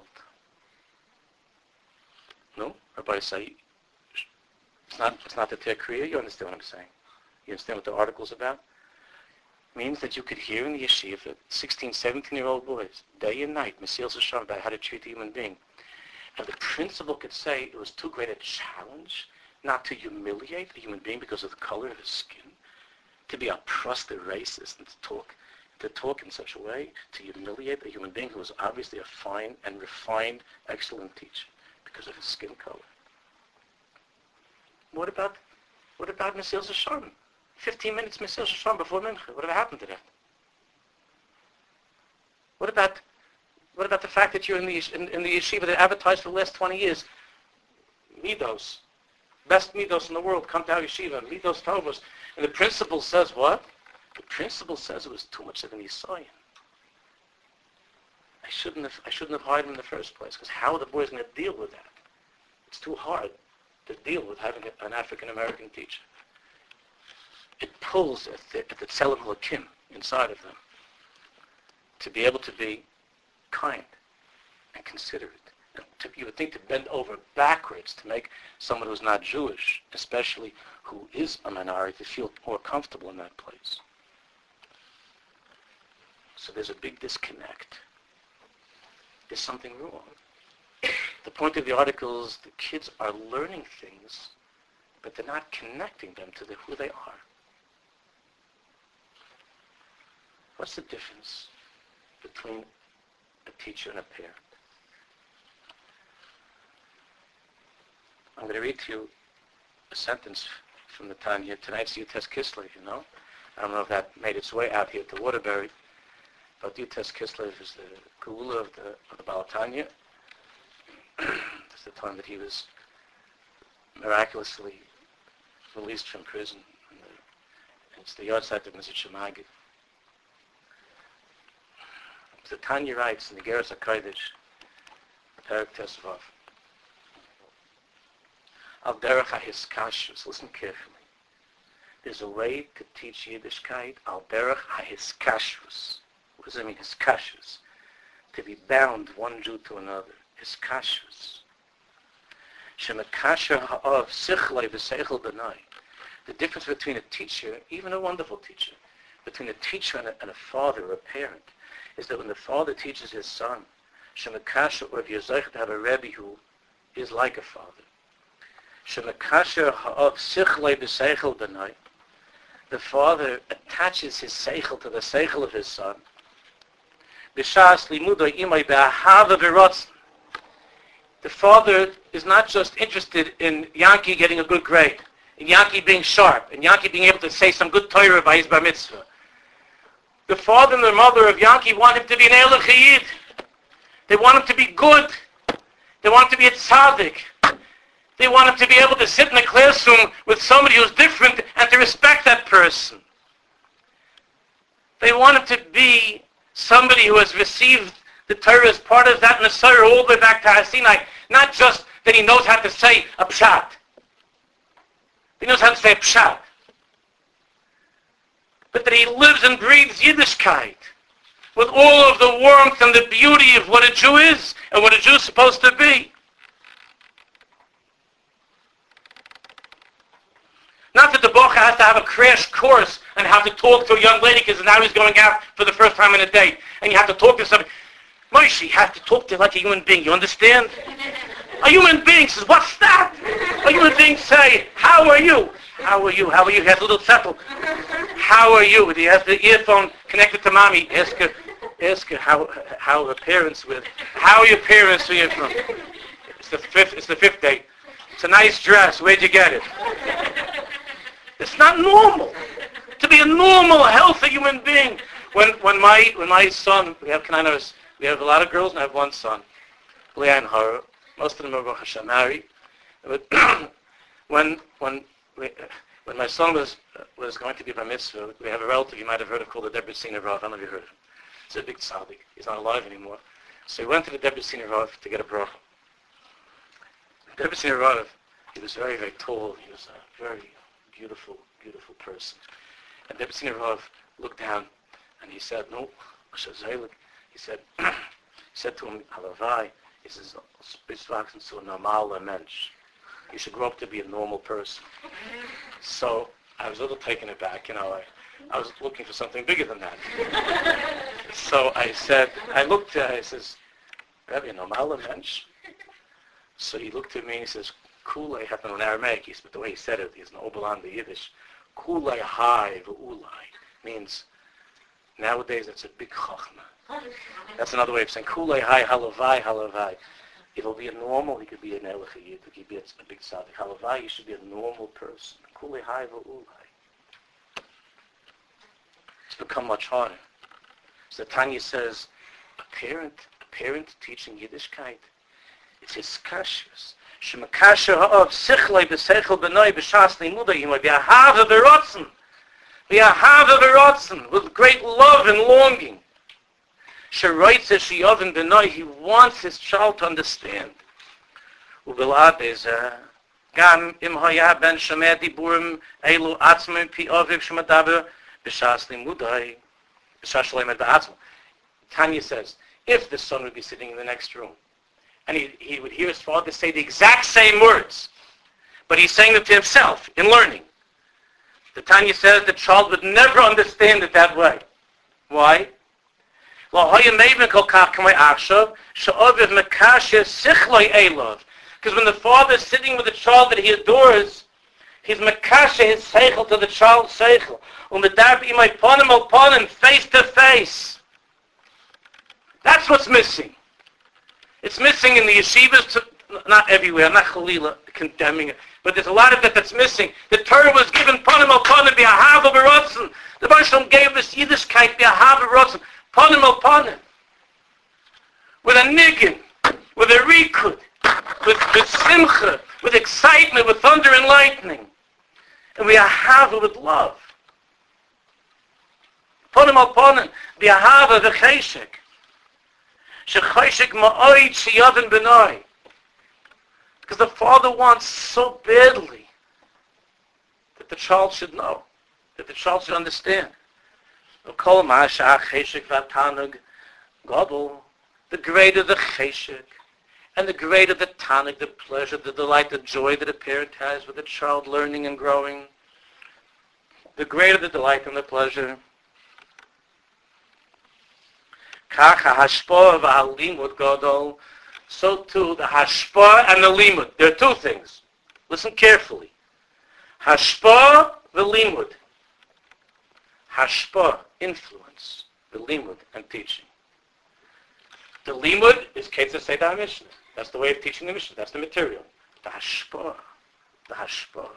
No? Rabbi say, it's not, it's not the Ter Kriya, you understand what I'm saying? You understand what the article's about? Means that you could hear in the yeshiva sixteen, seventeen-year-old boys, day and night, Mesilas Yesharim, about how to treat a human being. And the principal could say it was too great a challenge not to humiliate a human being because of the color of his skin, to be oppressed, racist, and to talk, to talk in such a way, to humiliate a human being who was obviously a fine and refined, excellent teacher because of his skin color. What about, what about Mesilas Yesharim? Fifteen minutes Mesilas Yesharim before Mincha. Whatever happened to that? What about, what about the fact that you're in the in, in the yeshiva that advertised for the last twenty years? Midos, best midos in the world. Come to our yeshiva. Midos Tovos. And the principal says what? The principal says it was too much of an Yisayan. I shouldn't have. I shouldn't have hired him in the first place. Because how are the boys going to deal with that? It's too hard to deal with having a, an African American teacher. It pulls at the, at the tzelem halakim inside of them to be able to be kind and considerate. And to, you would think to bend over backwards to make someone who's not Jewish, especially who is a minority, to feel more comfortable in that place. So there's a big disconnect. There's something wrong. The point of the article is the kids are learning things, but they're not connecting them to the, who they are. What's the difference between a teacher and a parent? I'm going to read to you a sentence from the Tanya. Tonight's Yutes Kislev, you know. I don't know if that made its way out here to Waterbury, but Yutes Kislev is the Geula of the, of the Baal Tanya. It's the time that he was miraculously released from prison. And the, and it's the Yortzeit of Mister Shemagid. The Tanya writes in the Geras HaKodesh, Perek Tesvav, Al derech hahiskashus. Listen carefully. There's a way to teach Yiddishkeit, al derech hahiskashus. What does that mean, hiskashus? To be bound one Jew to another. Hiskashus. Shemekasher ha'av sichlei v'seichel b'nai. The difference between a teacher, even a wonderful teacher, between a teacher and a, and a father or a parent, is that when the father teaches his son, Shemekasher, or if you're zeichet to have a Rebbe who is like a father, Shemekasher ha'av sichlei b'seichel b'nai, the father attaches his seichel to the seichel of his son. B'shas limudoi imay be'ahava v'rotzen. The father is not just interested in Yankee getting a good grade, in Yankee being sharp, in Yankee being able to say some good Torah by his bar mitzvah. The father and the mother of Yankee want him to be an Eilach Yid. They want him to be good. They want him to be a tzaddik. They want him to be able to sit in a classroom with somebody who's different and to respect that person. They want him to be somebody who has received the Torah as part of that Messiah all the way back to Hasinai. Not just that he knows how to say a pshat. He knows how to say a pshat. But that he lives and breathes Yiddishkeit with all of the warmth and the beauty of what a Jew is and what a Jew is supposed to be. Not that the bocha has to have a crash course on how to talk to a young lady because now he's going out for the first time in a date. And you have to talk to somebody. Moshe, you have to talk to her like a human being. You understand? A human being says, what's that? A human being say, how are you? How are you? How are you? He has a little settle. How are you? He has the earphone connected to mommy. Ask her, ask her how how her parents with. How are your parents? Where you from? It's the fifth. It's the fifth day. It's a nice dress. Where'd you get it? It's not normal to be a normal, healthy human being. When when my when my son, we have Canainos, we have a lot of girls and I have one son, Leah and Hara. Most of them are Baruch Hashem married. But when when we, when my son was was going to be bar mitzvah, we have a relative you might have heard of called the Debreciner Rav. I don't know if you heard of him. He's a big tzaddik. He's not alive anymore. So he went to the Debreciner Rav to get a bracha. Debreciner Rav, he was very very tall. He was a very beautiful beautiful person. And Debreciner Rav looked down and he said, "No, he said, he said to him, Halavai, he says, "Spitz so normal mensch. You should grow up to be a normal person." So I was a little taken aback, you know. I, I was looking for something bigger than that. So I said, I looked at him, I says, "Rabbi, normal mensch." So he looked at me and he says, "Kulei," happened in Aramaic, but the way he said it, he's an Obelan the Yiddish. Kulei hai v'ulai means nowadays it's a big chachma. That's another way of saying kulei hai halavai halavai. It'll be a normal. He could be an elachiyid. He could be a, a big tzaddik. Halavai, you should be a normal person. Kulei hai v'ulai. It's become much harder. So Tanya says, a parent, a parent teaching Yiddishkeit, it's his kashrus. Shemakasher ha'av sichlei b'seichel b'noi b'shas limuday yimoi v'ahava v'rotzen. V'ahava v'rotzen. With great love and longing. Sheroitze she'yoven b'noi. He wants his child to understand. U'bil'ad bezeh. Gam im haya ben shomeh diburim elu atzmim pi oviv shemadaber b'shas limuday b'shas shleimed b'atzmim. Tanya says, if the son would be sitting in the next room, and he, he would hear his father say the exact same words, but he's saying them to himself in learning. The Tanya says the child would never understand it that way. Why? Because when the father is sitting with a child that he adores, he's makashe his seichel to the child's seichel. Face to face. That's what's missing. It's missing in the yeshivas, to, not everywhere, I'm not chalila condemning it, but there's a lot of that that's missing. The Torah was given panim al panim, b'ahava b'rotzen. The Baruch Shalom gave us Yiddishkeit, b'ahava b'rotzen, panim al panim. With a niggin, with a rikud, with, with simcha, with excitement, with thunder and lightning. And b'ahava with love. Panim al panim, b'ahava v'cheshek. Because the father wants so badly that the child should know, that the child should understand. The greater the cheshek, and the greater the tanug, the pleasure, the delight, the joy that a parent has with a child learning and growing, the greater the delight and the pleasure. So too the hashpa and the limud. There are two things. Listen carefully. Hashpa, the limud. Hashpa, influence. The limud and teaching. The limud is Ketzah Seder HaMishnah. That's the way of teaching the Mishnah. That's the material. The hashpa, the hashpa.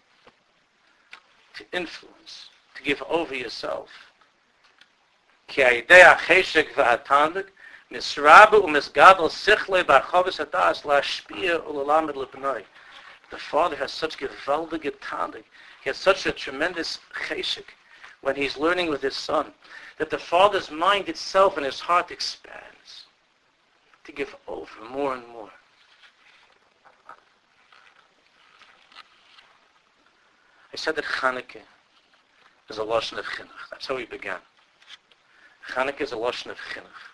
To influence. To give over yourself. The father has such gewaltige tanig. He has such a tremendous cheshek when he's learning with his son, that the father's mind itself and his heart expands to give over more and more. I said that Chanukah is a lashon of chinuch. That's how we began. Chanukah is a lashon of chinuch.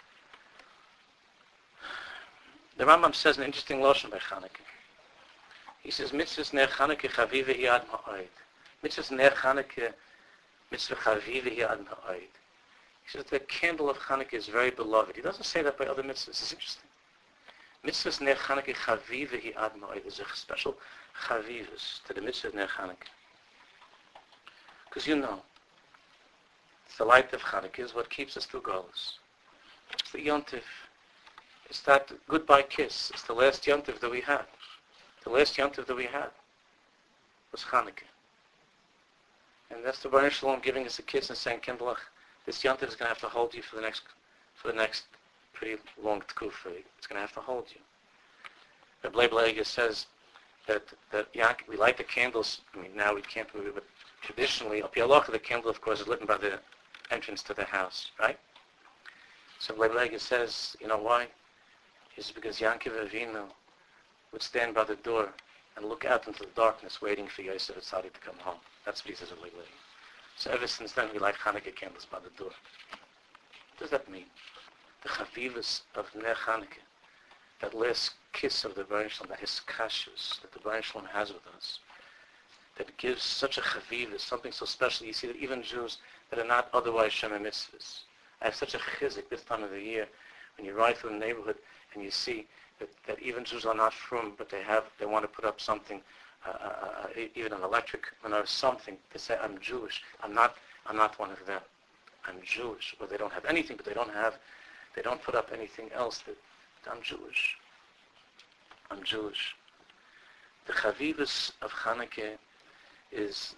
The Rambam says an interesting lashon by Chanukah. He says, Mitzvahs ner Chanukah chaviva hi ad ma'od. Mitzvahs ner Chanukah, mitzvah chaviva hi ad ma'od. He says, the candle of Chanukah is very beloved. He doesn't say that by other mitzvahs. It's interesting. Mitzvahs ner Chanukah chaviva hi ad ma'od. There's a special chavivus to the mitzvah of ner Chanukah. Because you know, it's the light of Chanukah is what keeps us through Golus. It's the Yontif. It's that goodbye kiss. It's the last Yontif that we had. The last Yontif that we had was Chanukah. And that's the Baruch Shalom giving us a kiss and saying, Kindlech, this Yontif is going to have to hold you for the next for the next pretty long tkufa. It's going to have to hold you. The Blei Bleiga says that, that yeah, we light the candles. I mean, now we can't move it, but traditionally, Al Pi Halacha, the candle, of course, is lit by the entrance to the house, right? So Blei Bleiga says, you know why? It's because Yankov Avinu would stand by the door and look out into the darkness waiting for Yosef Atzadik to come home. That's what he says of Blei Bleiga. So ever since then, we light Chanukah candles by the door. What does that mean? The chavivus of Ner Chanukah, that last kiss of the Baruch Shalom, that hiskashus that the Baruch Shalom has with us, that gives such a chavivus, something so special. You see that even Jews that are not otherwise Shema mitzvahs, I have such a chizik this time of the year when you ride through the neighborhood and you see that, that even Jews are not frum, but they have they want to put up something, uh, uh, even an electric or something to say I'm Jewish. I'm not. I'm not one of them. I'm Jewish. Or they don't have anything, but they don't have. They don't put up anything else. That, that I'm Jewish. I'm Jewish. The chavivus of Chanukah is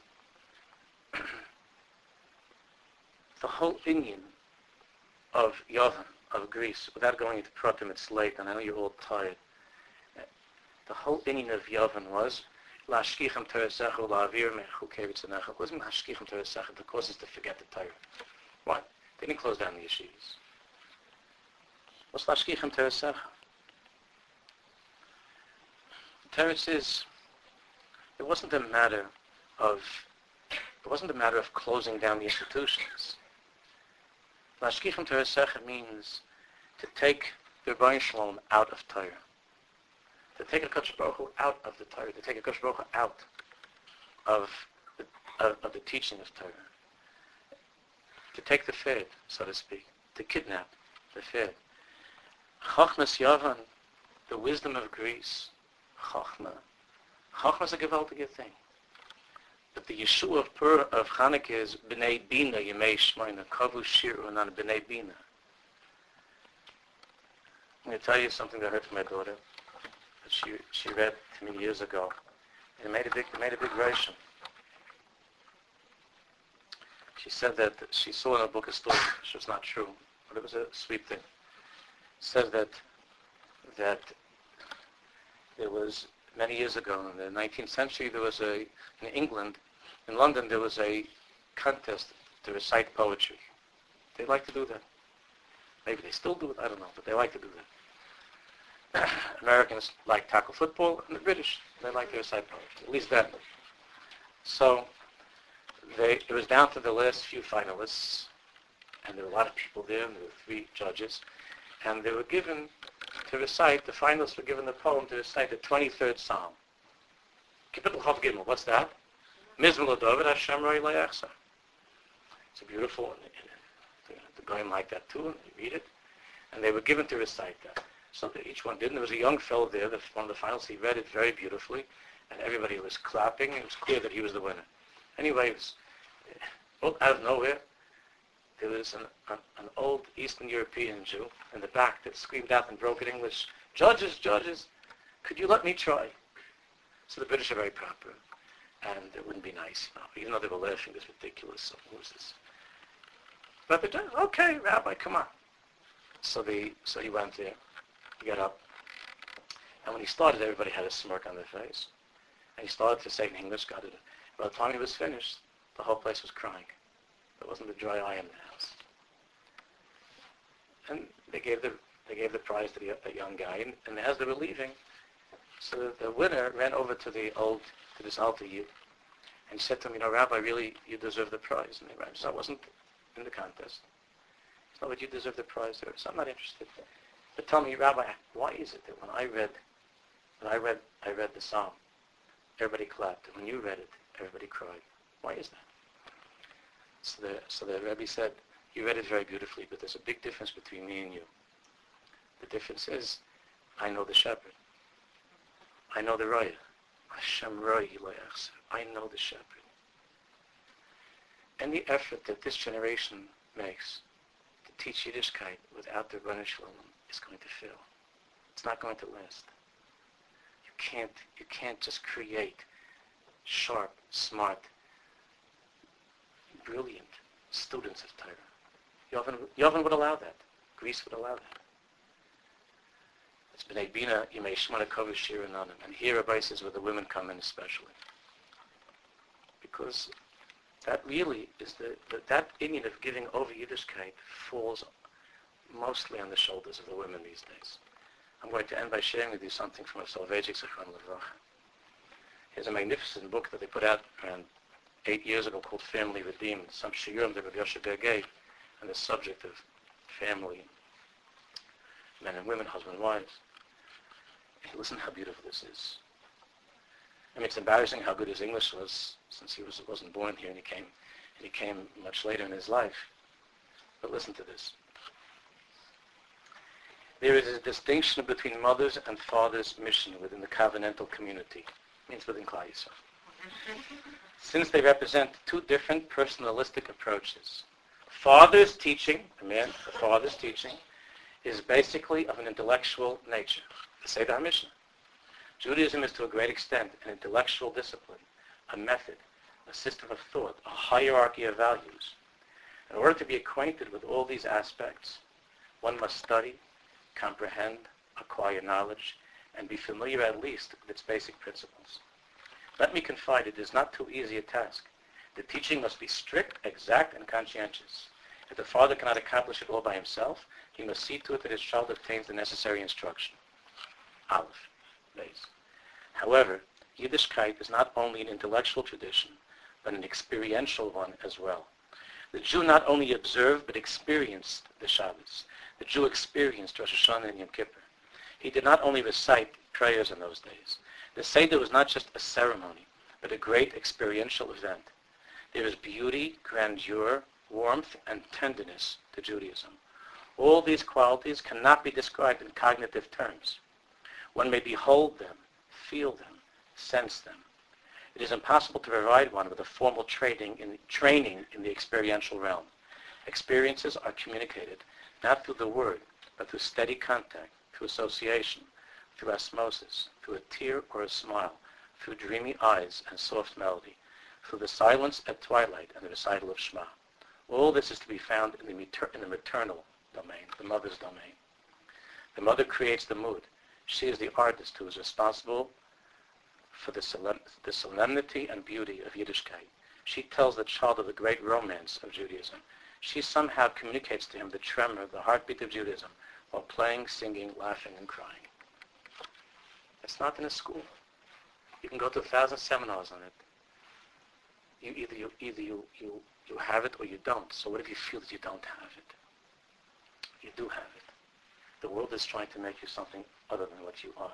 the whole inyan of Yavin, of Greece. Without going into Pratim, it's late, and I know you're all tired. The whole inyan of Yavin was Lashkichem Teresecha La'avir Mechukei V'Tzanecha. It wasn't Lashkichem Teresecha. The cause is to forget the Torah. Why? They didn't close down the yeshivas. What's Lashkichem Teresecha? Teres is. It wasn't a matter of. It wasn't a matter of closing down the institutions. Lashkichem Teresecha means to take the Rebbeinu Shalom out of Torah. To take a Kodesh Baruch Hu out of the Torah. To take a Kodesh Baruch Hu out of the, of, of the teaching of Torah. To take the Fed, so to speak. To kidnap the Fed. Chachmas Yavan, the wisdom of Greece. Chachma. Chachma is a gewaltige thing. But the Yeshua of Pur of Chanukah is B'nai Bina, Yemei Shmoina, Kavu Shiru, and not B'nai Bina. I'm going to tell you something that I heard from my daughter that she she read to me years ago. It made a big it made a big impression. She said that she saw in a book a story, which was not true, but it was a sweet thing. It said that that there was many years ago in the nineteenth century, there was a in England, in London, there was a contest to recite poetry. They like to do that. Maybe they still do it. I don't know, but they like to do that. Americans like tackle football, and the British they like to recite poetry. At least then. So they it was down to the last few finalists, and there were a lot of people there, and there were three judges, and they were given to recite, the finalists were given the poem to recite the twenty-third Psalm. Kapitel Chav Gimel, what's that? Mizmor LaDavid Hashem Roi Le'echsa. It's a beautiful, and the Goyim like that too, and they read it, and they were given to recite that. So that each one did, and there was a young fellow there, the, one of the finalists, he read it very beautifully, and everybody was clapping, and it was clear that he was the winner. Anyway, it was, well, out of nowhere, there was an, an, an old Eastern European Jew in the back that screamed out in broken English, "Judges, judges, could you let me try?" So the British are very proper, and it wouldn't be nice, you know, even though they were laughing, this ridiculous, so who is this? But the judge, okay, Rabbi, come on. So the so he went there, he got up, and when he started, everybody had a smirk on their face, and he started to say in English, got it. By the time he was finished, the whole place was crying. There wasn't a dry eye in the house. And they gave the they gave the prize to the, the young guy, and, and as they were leaving, so the winner ran over to the old to this altar youth, and he said to him, "You know, Rabbi, really, you deserve the prize." And he ran. So I wasn't in the contest. It's not that you deserve the prize there. So I'm not interested. But tell me, Rabbi, why is it that when I read when I read I read the Psalm, everybody clapped. And when you read it, everybody cried. Why is that? So the, so the Rebbe said, you read it very beautifully, but there's a big difference between me and you. The difference is, I know the shepherd. I know the Raya. Hashem Raya Yilayachs. I know the shepherd. Any effort that this generation makes to teach Yiddishkeit without the Rebbeinu Shalom is going to fail. It's not going to last. You can't, you can't just create sharp, smart, brilliant students of Torah. Yovan, Yovan would allow that. Greece would allow that. It's B'nai Bina, Yimei Shemona Kovish Shir Ananim. And here Rabbi says where the women come in especially. Because that really is the, the that Indian of giving over Yiddishkeit falls mostly on the shoulders of the women these days. I'm going to end by sharing with you something from a Soloveitchik Zichron Livracha. Here's a magnificent book that they put out around eight years ago called Family Redeemed, some shiurim that Rabbi Yoshe Ber gave on the subject of family, men and women, husband and wives. And listen how beautiful this is. I mean, it's embarrassing how good his English was, since he was, wasn't born here and he came, and he came much later in his life. But listen to this. There is a distinction between mother's and father's mission within the covenantal community. It means within Klal Yisrael. Since they represent two different personalistic approaches. Father's teaching, the man, the father's teaching, is basically of an intellectual nature. The Seder HaMishnah. Judaism is to a great extent an intellectual discipline, a method, a system of thought, a hierarchy of values. In order to be acquainted with all these aspects, one must study, comprehend, acquire knowledge, and be familiar at least with its basic principles. Let me confide, it is not too easy a task. The teaching must be strict, exact, and conscientious. If the father cannot accomplish it all by himself, he must see to it that his child obtains the necessary instruction. Aleph, Beis. However, Yiddishkeit is not only an intellectual tradition, but an experiential one as well. The Jew not only observed, but experienced the Shabbos. The Jew experienced Rosh Hashanah and Yom Kippur. He did not only recite prayers in those days. The Seder was not just a ceremony, but a great experiential event. There is beauty, grandeur, warmth, and tenderness to Judaism. All these qualities cannot be described in cognitive terms. One may behold them, feel them, sense them. It is impossible to provide one with a formal training in, training in the experiential realm. Experiences are communicated not through the word, but through steady contact, through association, through osmosis, through a tear or a smile, through dreamy eyes and soft melody, through the silence at twilight and the recital of Shema. All this is to be found in the, mater- in the maternal domain, the mother's domain. The mother creates the mood. She is the artist who is responsible for the, solem- the solemnity and beauty of Yiddishkeit. She tells the child of the great romance of Judaism. She somehow communicates to him the tremor, the heartbeat of Judaism, while playing, singing, laughing, and crying. It's not in a school. You can go to a thousand seminars on it. You either you either you, you, you have it or you don't. So what if you feel that you don't have it? You do have it. The world is trying to make you something other than what you are.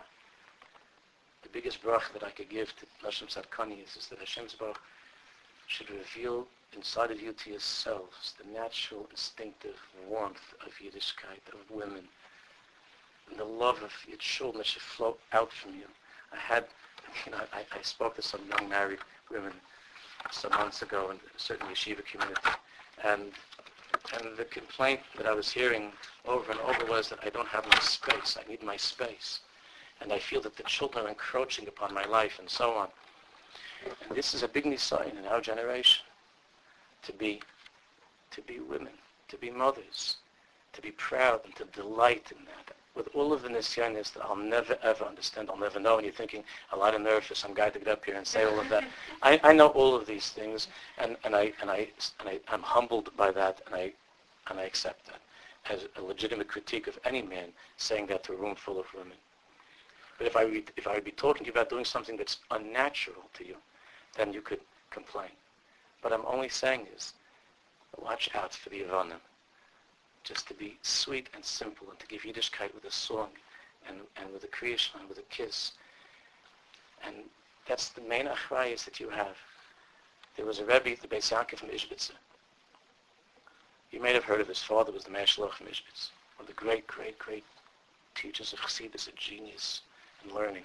The biggest brach that I could give to Lashem Tzadkani is, is that Hashem's brach should reveal inside of you to yourselves the natural, instinctive warmth of Yiddishkeit, of women, and the love of your children that should flow out from you. I had, you know, I, I spoke to some young married women some months ago in a certain yeshiva community, and and the complaint that I was hearing over and over was that I don't have my space. I need my space, and I feel that the children are encroaching upon my life, and so on. And this is a big nisayon in our generation, to be, to be women, to be mothers, to be proud and to delight in that. With all of the nisyanis that I'll never ever understand, I'll never know, and you're thinking a lot of nerve for some guy to get up here and say all of that. I, I know all of these things, and, and I and I and I I'm humbled by that, and I and I accept that as a legitimate critique of any man saying that to a room full of women. But if I would, if I would be talking to you about doing something that's unnatural to you, then you could complain. What I'm only saying is, watch out for the Ivanim. Just to be sweet and simple, and to give Yiddishkeit with a song, and, and with a creation, and with a kiss, and That's the main achrayus that you have. There was a Rebbe, the Beis Yaakov from Ishbitz. You may have heard of his father was the Meir Shloch from Ishbitz, one of the great, great, great teachers of Chassidus, a genius in learning.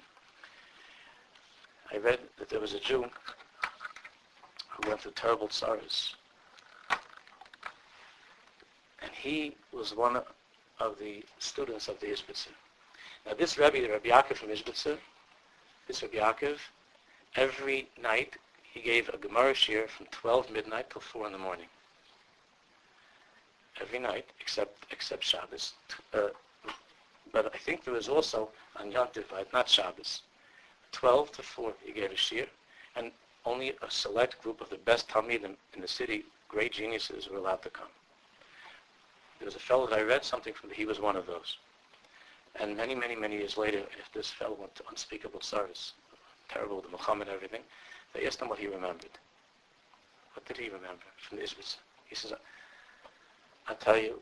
I read that there was a Jew who went through terrible sorrows. And he was one of the students of the Ishbitzer. Now this Rebbe, the Rabbi Yaakov from Ishbitzer, this Rabbi Yaakov, every night he gave a Gemara shir from twelve midnight till four in the morning. Every night, except except Shabbos. Uh, but I think there was also on Yom Tov, not Shabbos, twelve to four he gave a shir, and only a select group of the best Talmidim in the city, great geniuses, were allowed to come. There was a fellow that I read something from, he was one of those. And many, many, many years later, if this fellow went to unspeakable service, terrible, the Muhammad and everything, they asked him what he remembered. What did he remember from the Ishbitz? He says, I'll tell you,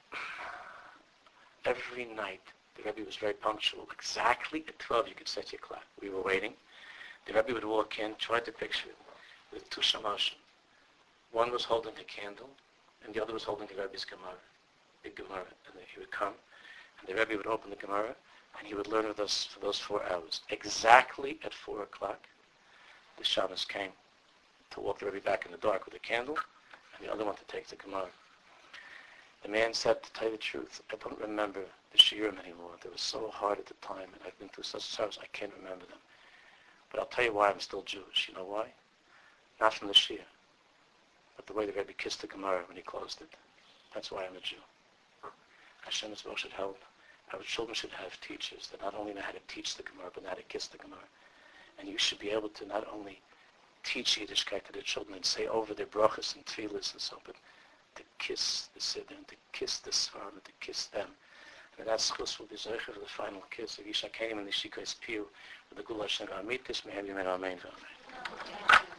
every night the Rebbe was very punctual. Exactly at twelve you could set your clock. We were waiting. The Rebbe would walk in, try to picture it, with two shamash. One was holding a candle, and the other was holding the Rebbe's Gemara, big Gemara. And then he would come, and the Rebbe would open the Gemara, and he would learn with us for those four hours. Exactly at four o'clock, the shamus came to walk the Rebbe back in the dark with a candle, and the other one to take the Gemara. The man said, to tell you the truth, I don't remember the shiurim anymore. They were so hard at the time, and I've been through such sorrows, I can't remember them. But I'll tell you why I'm still Jewish. You know why? Not from the Shia, but the way the Rebbe kissed the Gemara when he closed it. That's why I'm a Jew. Hashem as well should help. Our children should have teachers that not only know how to teach the Gemara, but know how to kiss the Gemara. And you should be able to not only teach Yiddishkeit to the children and say over their brachas and tefillas and so, but to kiss the Siddur and to kiss the Svarim and to kiss them. And that's chus will be zeicher for the final kiss of Yisha Kenim and the Shikais Piu with the Gula Hashem Amitis, Mehem Yemen Amen.